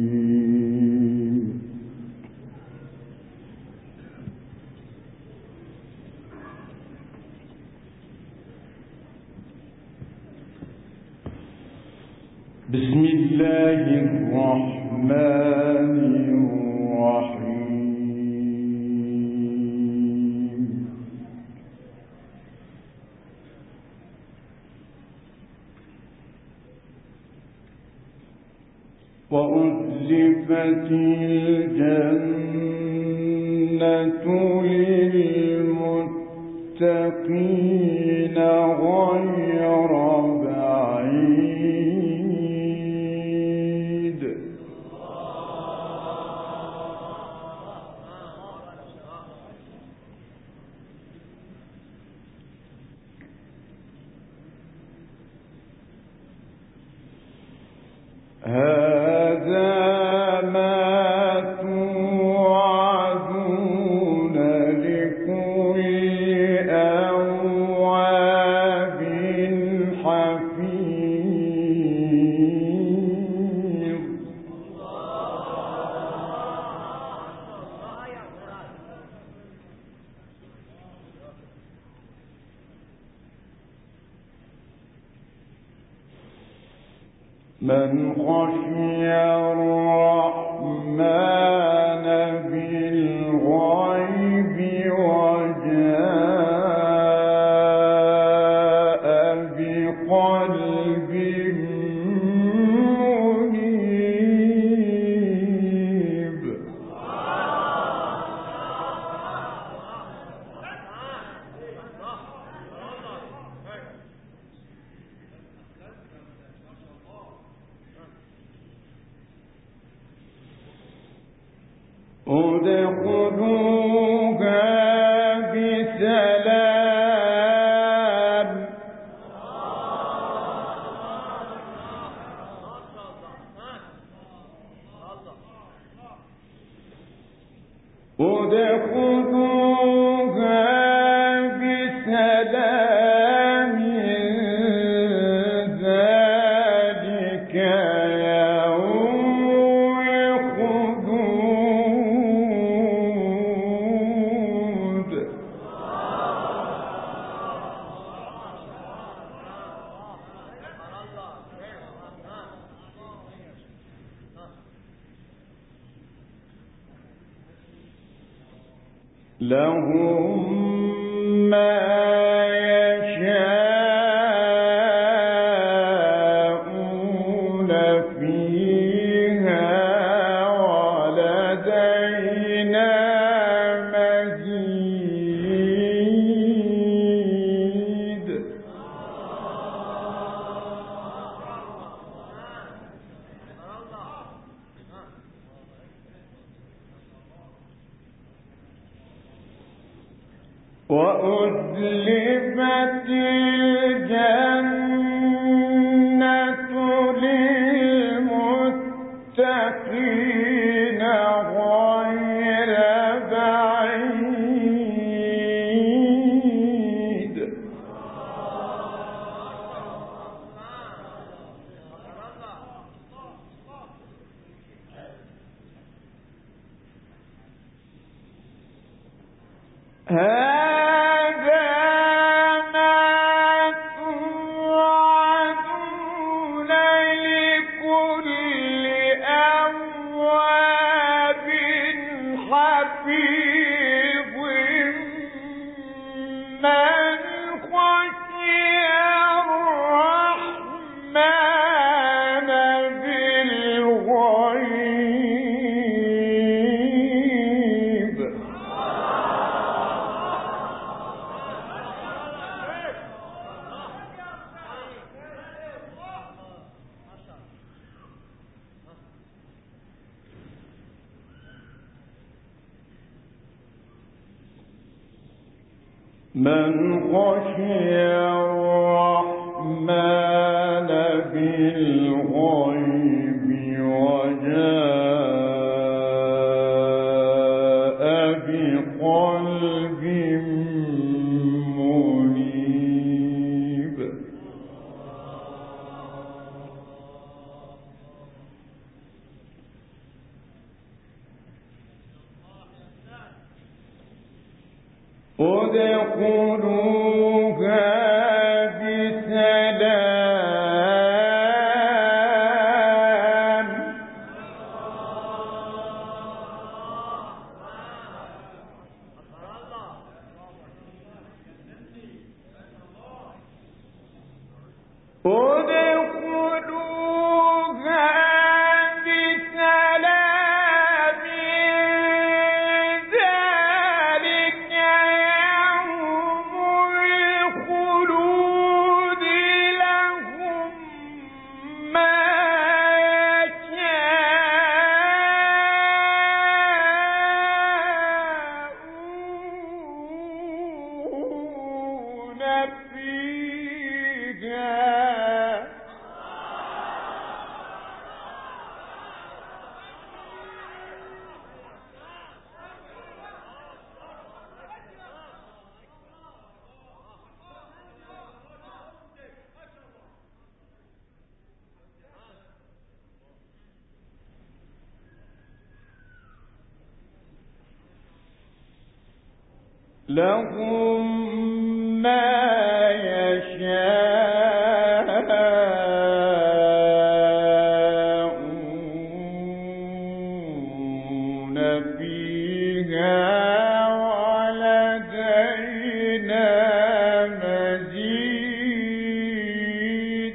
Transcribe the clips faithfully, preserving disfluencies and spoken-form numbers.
بسم الله الرحمن الرحيم. وأزلفت الجنة للمتقين غير بعيد. هذا ما توعدون لكل أواب حفيظ. من خشي الرحمن بالغيب وجاء بقلب منيب. ادخلوها بسلام. ادخلوها بسلام ذلك لهم ما يشاءون فيها ولدينا مزيد. وأزلفت الجنة للمتقين غير بعيد. هذا ما توعدون لكل أواب حفيظ. من خشي الرحمن بالغيب. من خشي الرحمن بالغيب وجاء بقلب منيب. لهم ما يشاءون فيها ولدينا مزيد.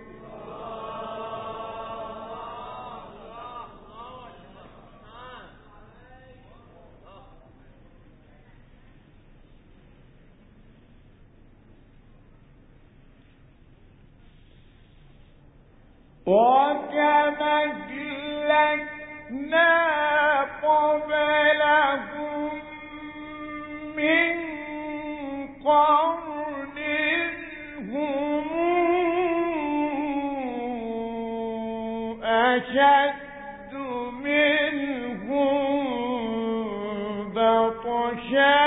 وكما أهلكنا قبلهم من قرن هم أشد منهم بطشا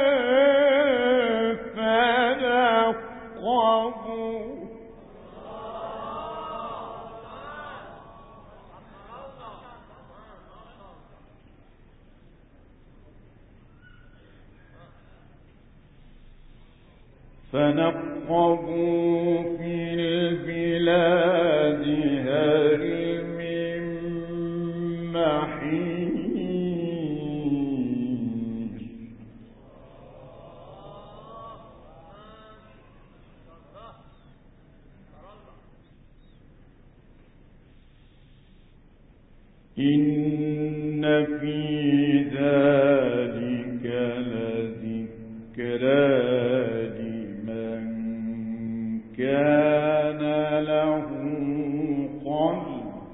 فنقبوا. فنقبوا في البلاد هل من محيص. إن في ذلك لذكرى كان له قلب.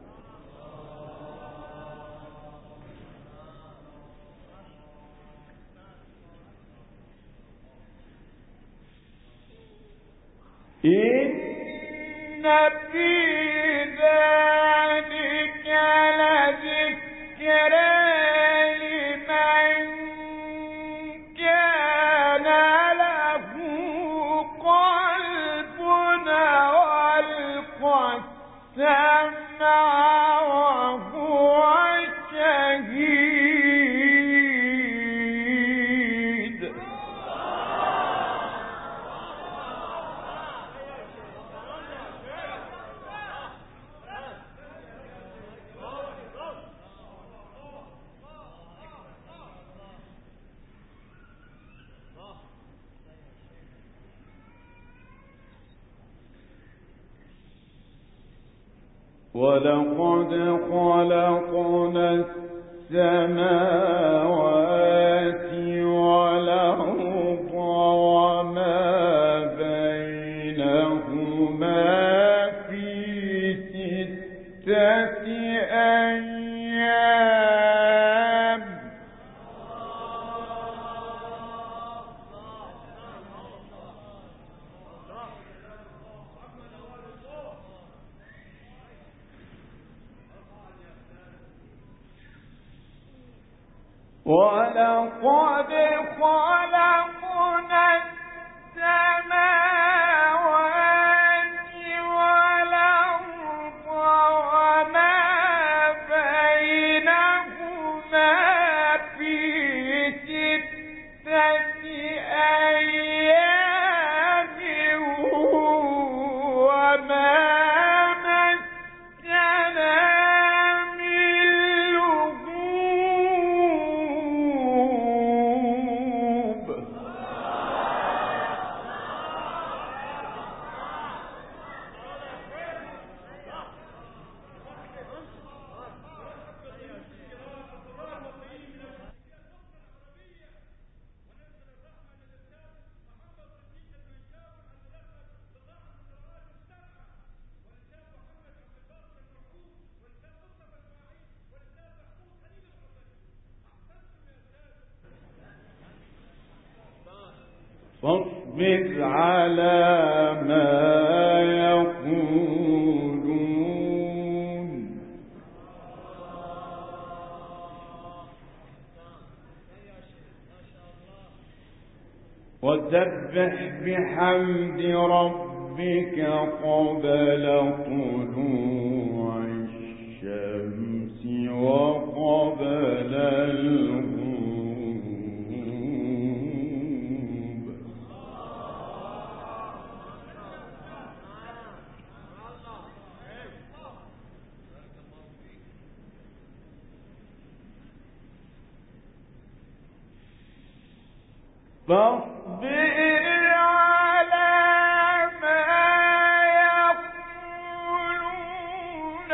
إن في ذلك لذكرى لمن كان له قلب والقى السمع وهو شهيد. ولقد خلقنا السماوات والأرض وما بينهما في ستة أيام. ولقد خلقنا السماوات والأرض وما بينهما في ستة فاصبر على ما يقولون وسبح بحمد ربك قبل طلوع الشمس وقبل الغروب فاصبر على ما يقولون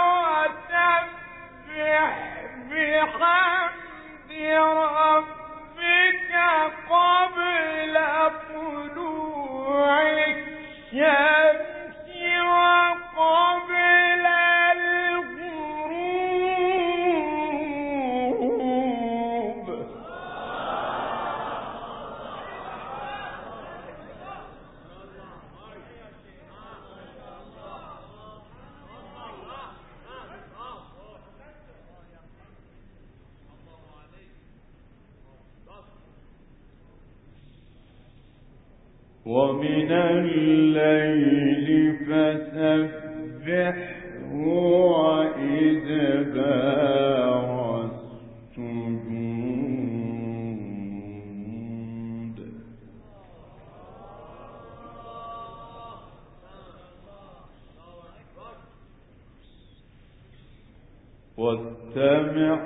وسبح بحمد ربك قبل طلوع الشمس وقبل الغروب ومن الليل فسبحه وإدبار السجود واستمع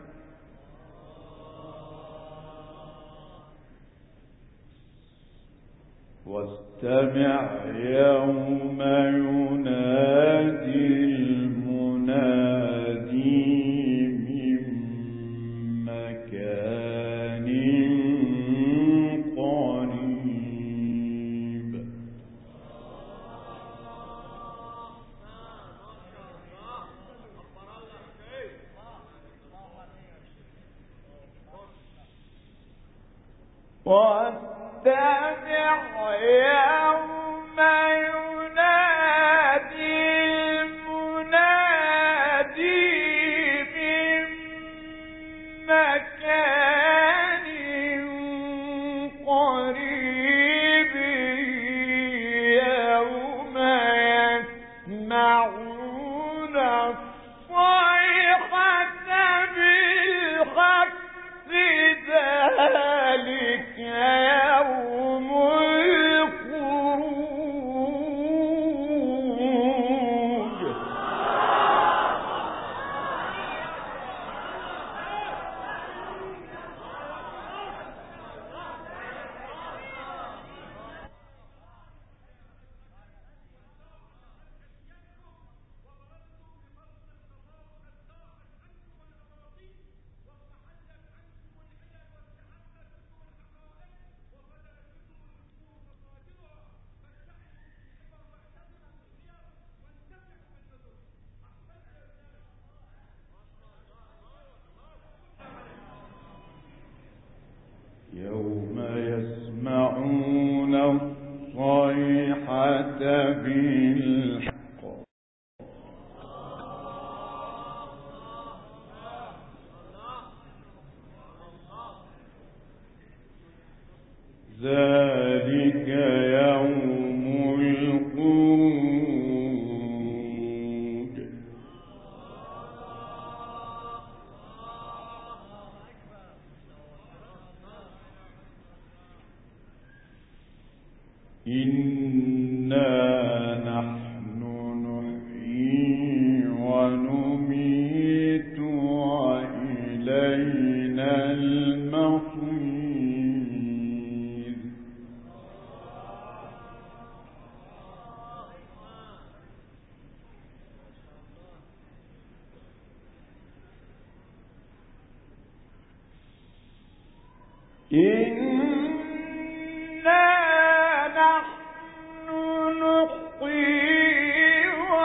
واستمع يوم ينادي المنادي من مكان قريب واستمع يوم ينادي المنادي من مكان قريب يوم يسمعون الصيحة بالحق ذلك يوم الخروج يوم يسمعون الصيحة بالحق ذلك يوم الخروج إنا نحن نحيي ونميت وإلينا المصير إنا نحن نحيي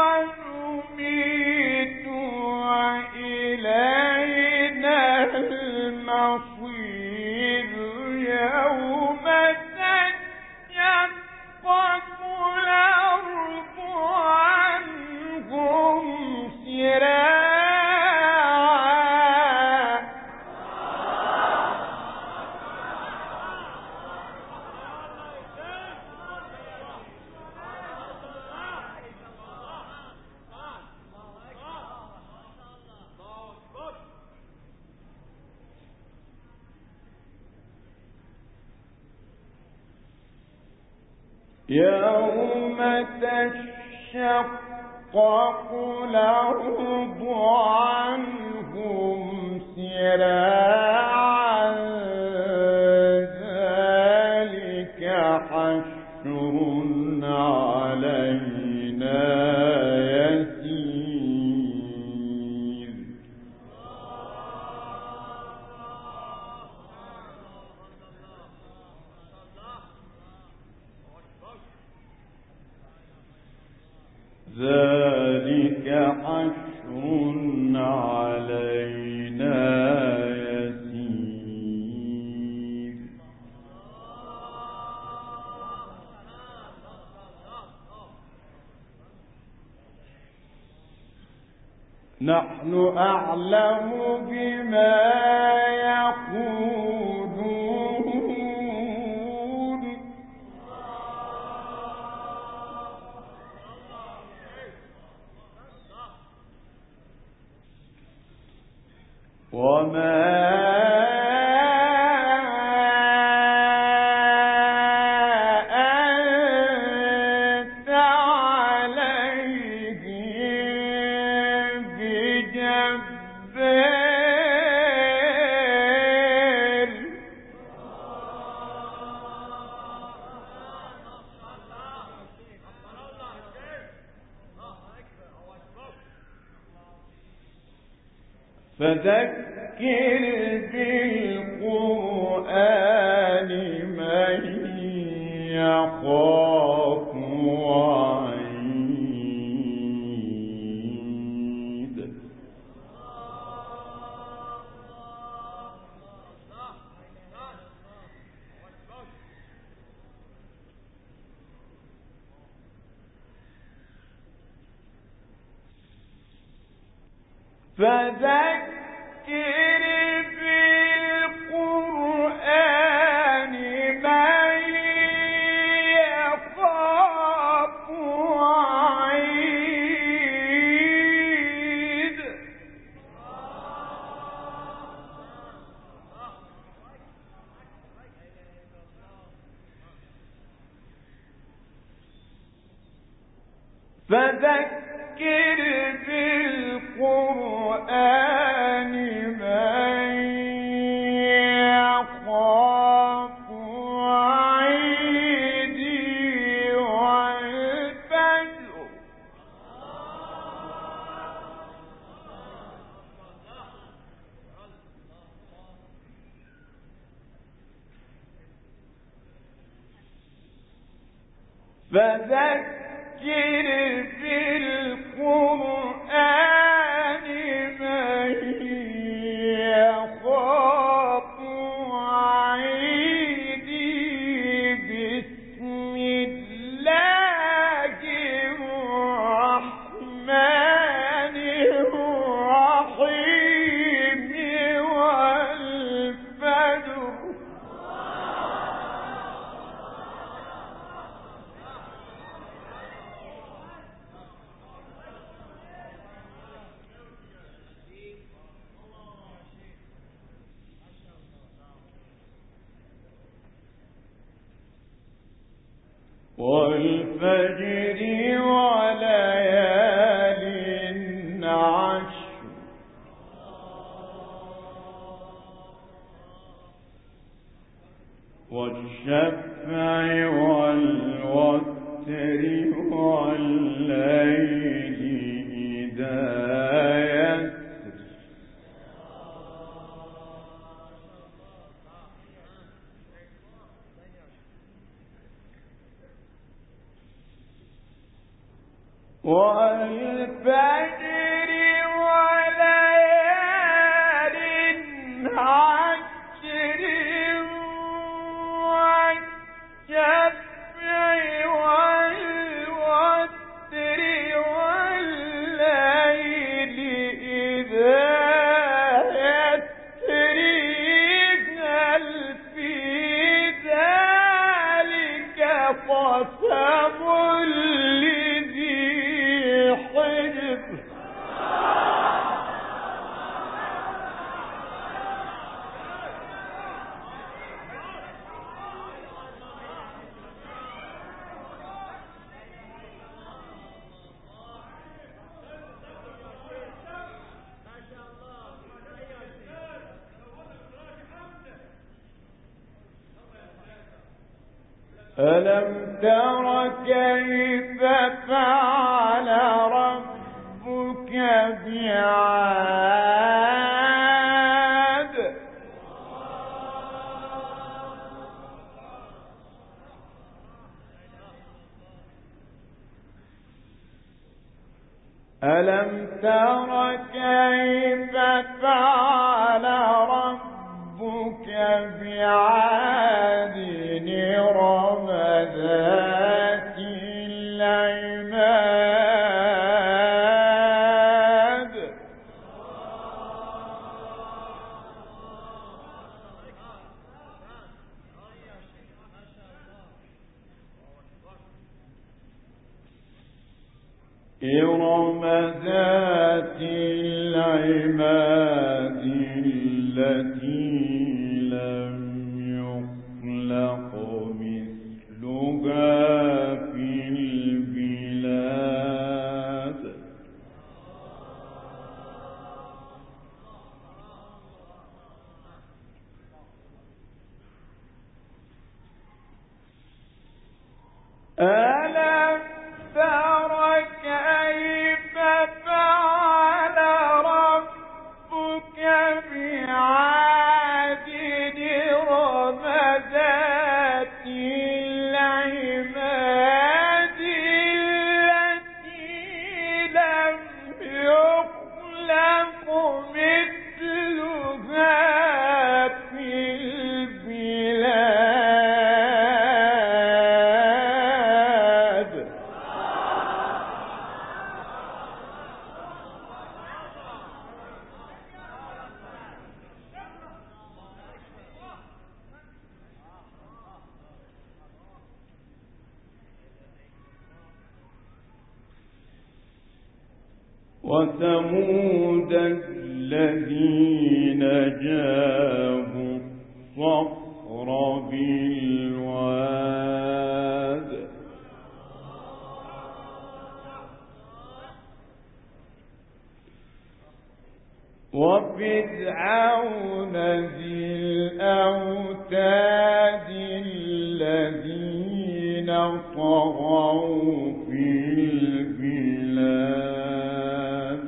ونميت وإلينا المصير يوم تجد يوم تشقق الأرض عنهم سراعا ذلك حشر علينا يسير. ذلك حشر علينا يسير. نحن أعلم بما يقولون وما أنت عليهم بجبار. فذكر بالقرآن من يخاف وعيد. فذكر بالقرآن من يخاف وعيد. فذكر بالقرآن من يخاف وعيدي والفجر. فذكر بالقرآن من يخاف وعيدي. بسم الله الرحمن الرحيم والفجر. والفجر وليال عشر. والشفع والوتر والليل إذا يسر. والفجر وليال عشر. والشفع والوتر والليل إذا يسر. هل في ذلك قسم لذي حجر. ألم تر كيف فعل ربك بعاد ألم تر كيف فعل ربك بعاد إرم ذات العماد إرم ذات العماد التي لم يخلق مثلها في البلاد ألم تر كيف فعل ربك بعاد إرم ذات العماد التي لم يخلق مثلها في البلاد وثمود الذين جابوا الصخر بالواد وفرعون ذي الأوتاد الذين طغوا في البلاد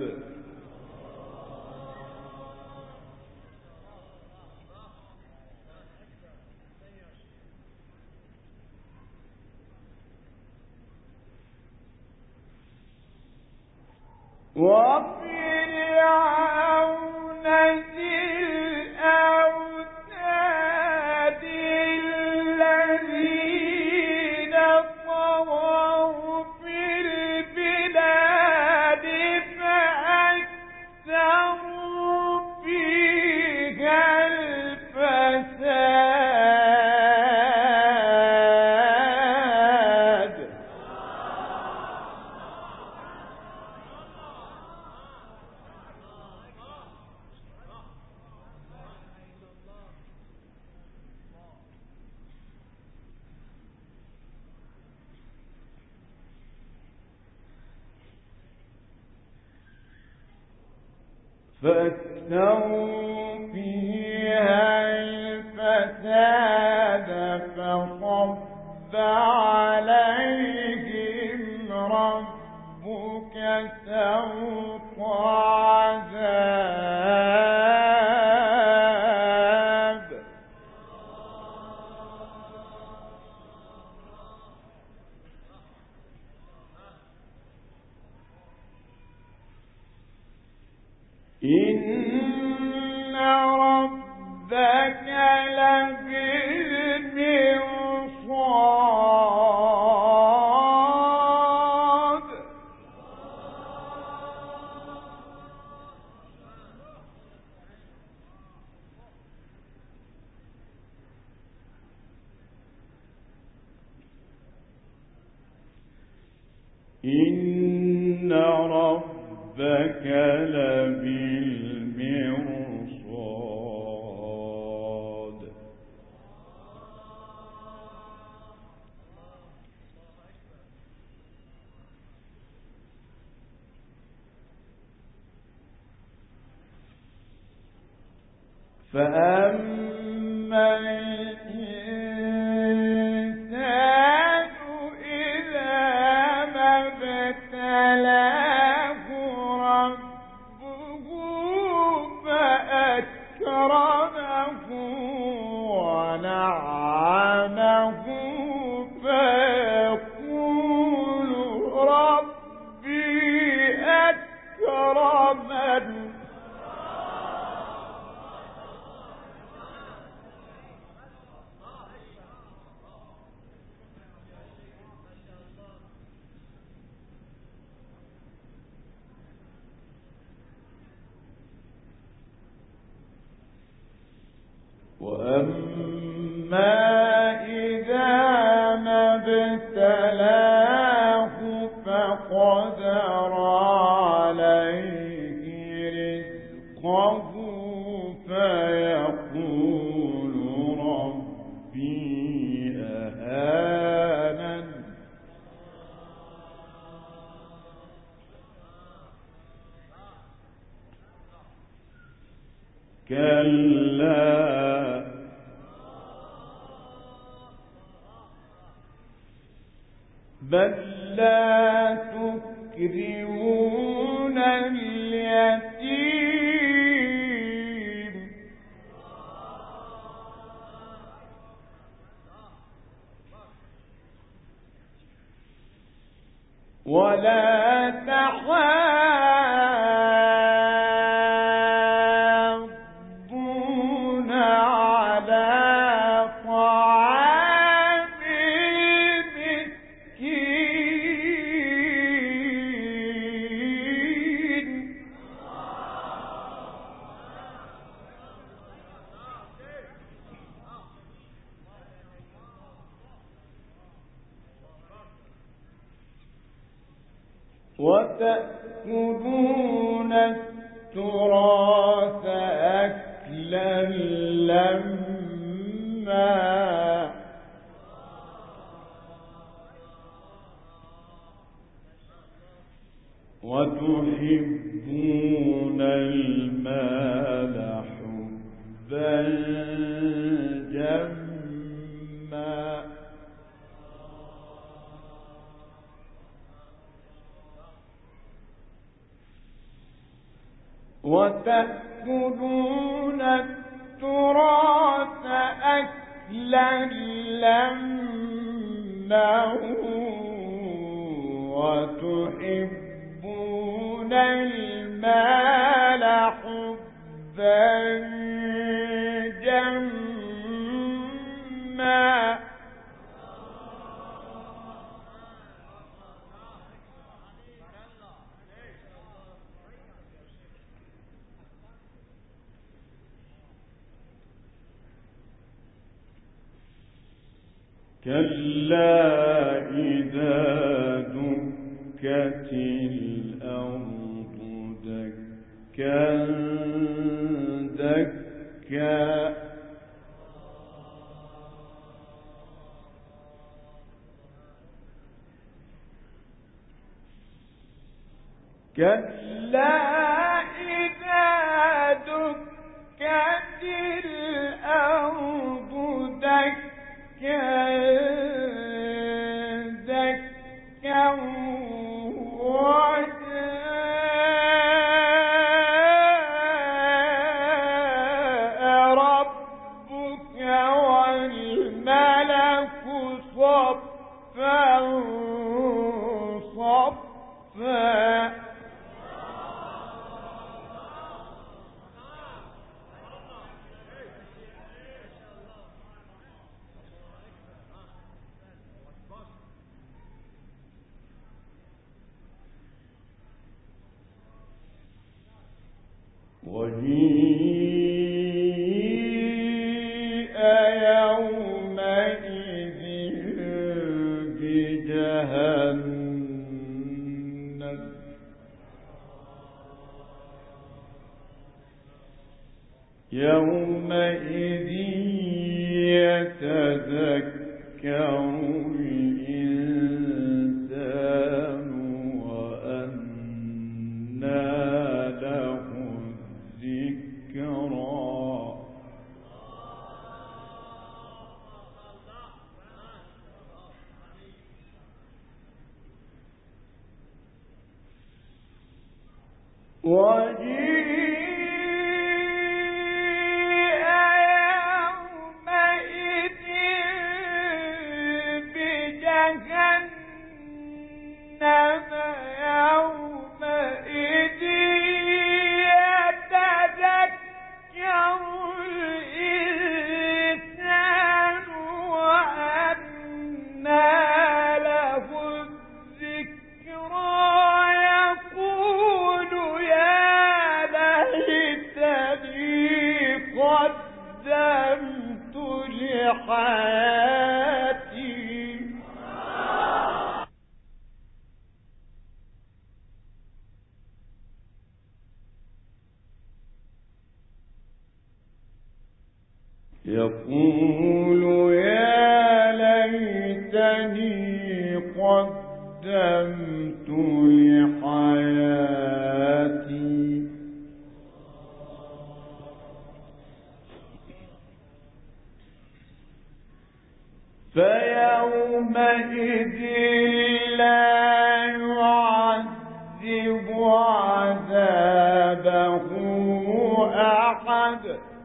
وفرعون ذي الأوتاد الذين طغوا في البلاد فأكثروا فيها الفساد فأكثروا فيها الفساد فصب عليهم ربك سوط عذاب إن ربك لبالمرصاد إن ربك لبالمرصاد فأما الإنسان وأما إذا ما ابتلاه فقدر عليه رزقه فيقول ربي أهانن كلا بل لا تكرمون اليتيم ولا تحاضون على طعام المسكين وتأكلون التراث أكلا لما وتحبون المال حبا جما وتأكلون التراث أكلا لما وتحبون المال حبا جما كلا إذا دكت الأرض دكا دكا كلا إذا دكت الأرض دكا دكا وجاء ربك والملك صفا صفا وجيء يومئذ بجهنم يومئذ يتذكر الإنسان وأنى له الذكرى وجيء يومئذ بجهنم يومئذ يتذكر حياتي يقول يا ليتني قدمت لحياتي فيومئذ لا يعذب عذابه أحد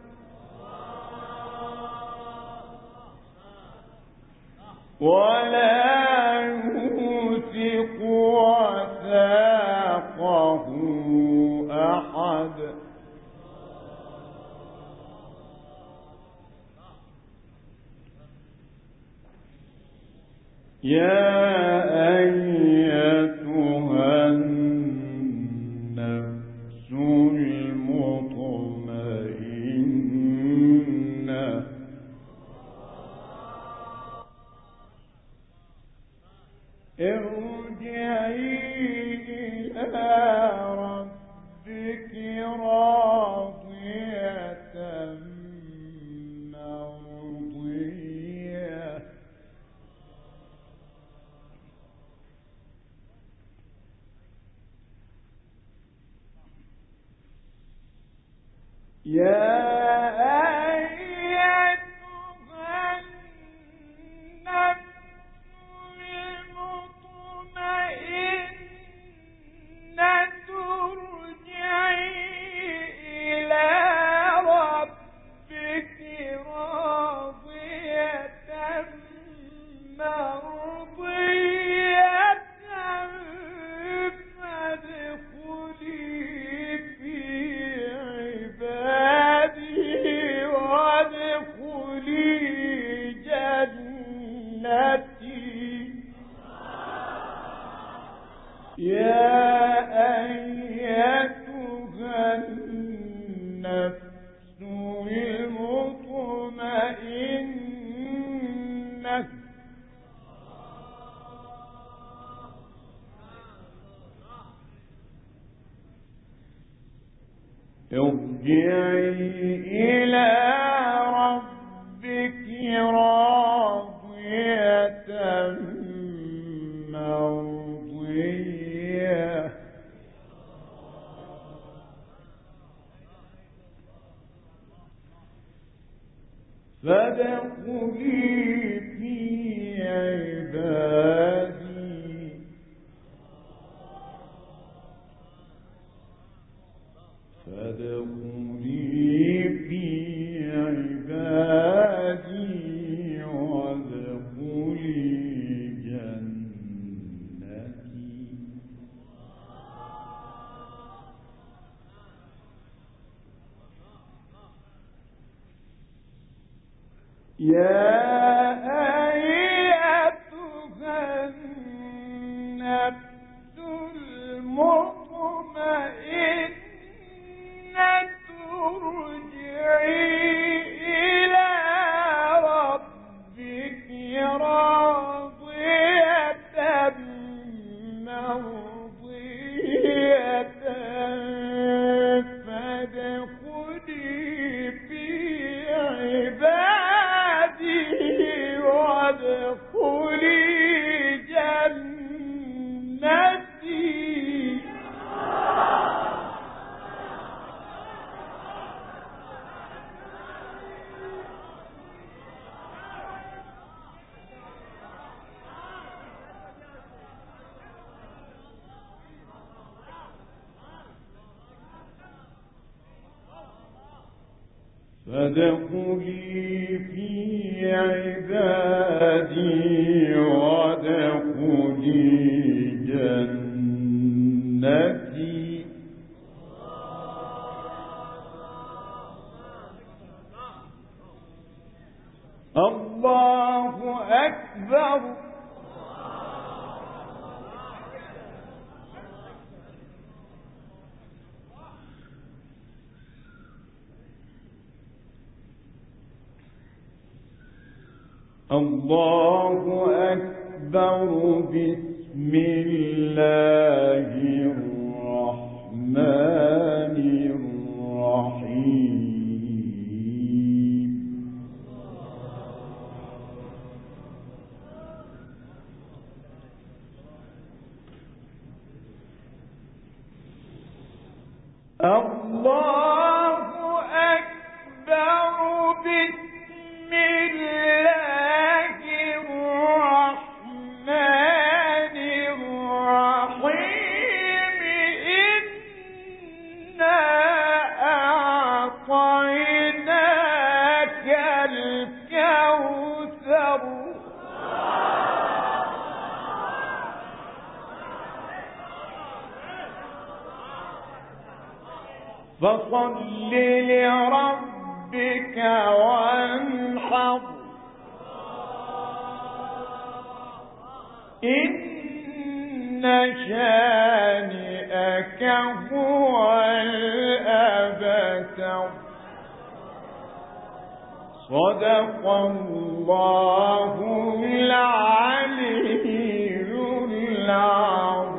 ولا يوثق وثاقه أحد يا أيتها النفس المطمئنة ارجعي إلى ربك راضية مرضية يا ارجعي إلى ربك راضية مرضية فادخلي في عبادي فادخلي في عبادي وادخلي جنتي يا أيتها النفس المطمئنة ارجعي إلى ربك راضية مرضية فادخلي في عبادي وادخلي جنتي فادخلي في عبادي وادخلي جنتي الله أكبر الله أكبر. بسم الله الرحمن الرحيم. الله أكبر. بسم الله الرحمن الرحيم. إنا أعطيناك الكوثر فصل لربك وانحر. إن شانئك هو الأبتر. صدق الله العلي العظيم.